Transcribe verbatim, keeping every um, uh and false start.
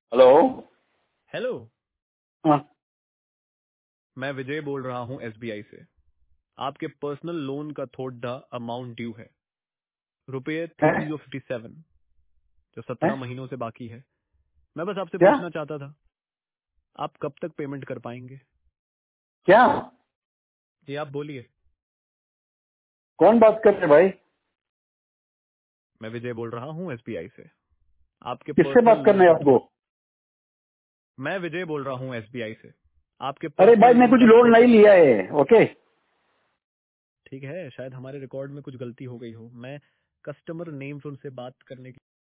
Hello. Hello. हाँ। मैं विजय बोल रहा हूँ एसबीआई से। आपके पर्सनल लोन का थोड़ा अमाउंट ड्यू है, रुपये है? थर्टी जो फिफ्टी सेवन, जो है? सत्रह महीनों से बाकी है। मैं बस आपसे क्या पूछना चाहता था, आप कब तक पेमेंट कर पाएंगे? क्या ये आप बोलिए। कौन बात कर रहे भाई? मैं विजय बोल रहा हूँ एसबीआई से। आपके किससे पर्सनल बात लोन करना है का आपको? थोड़ा मैं विजय बोल रहा हूँ एसबीआई से। आपके अरे पर्सनल भाई, मैं लोन कुछ का लोन थोड़ा नहीं लिया है। ओके। ठीक है, शायद हमारे रिकॉर्ड में कुछ गलती हो गई हो। मैं कस्टमर नेम से उनसे बात करने की